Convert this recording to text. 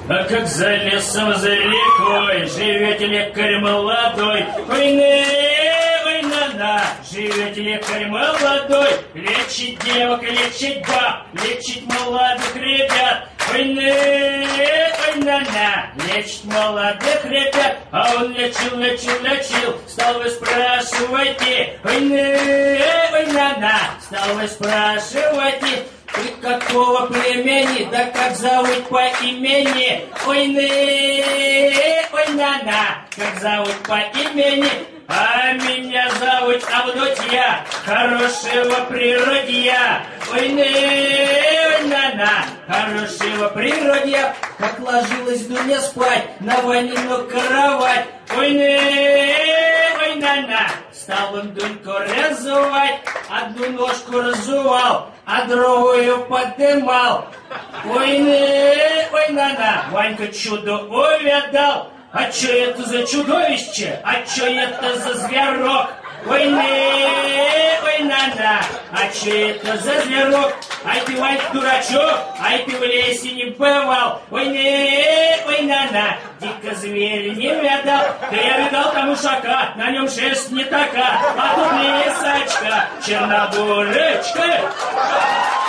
А как за лесом, за рекой живет лекарь молодой. Ой, на, живет лекарь молодой. Лечит девок, лечит баб, лечит молодых ребят. Ой, на, лечит молодых ребят. А он лечил, стал вы спрашивайте. Ой, на, стал вы спрашивайте. Ты какого племени, да как зовут по имени? Ой, на, как зовут по имени? А меня зовут Авдотья, хорошего природья. Ой, на, хорошего природья. Как ложилась Дуня спать на Ванину кровать. Ой, на, стал он Дуньку разувать. Одну ножку разувал, а другую подымал. Ой, на, Ванька чудо увидал. А чё это за чудовище? А чё это за зверок? Ой, на, а чё это за зверок? Ай ты, Ванька, дурачок, ай ты в лесе не бывал. Ой, на, дико зверь не видал. Да я видал там ушака, на нем шерсть не така, а тут лисачка, чернобурочка.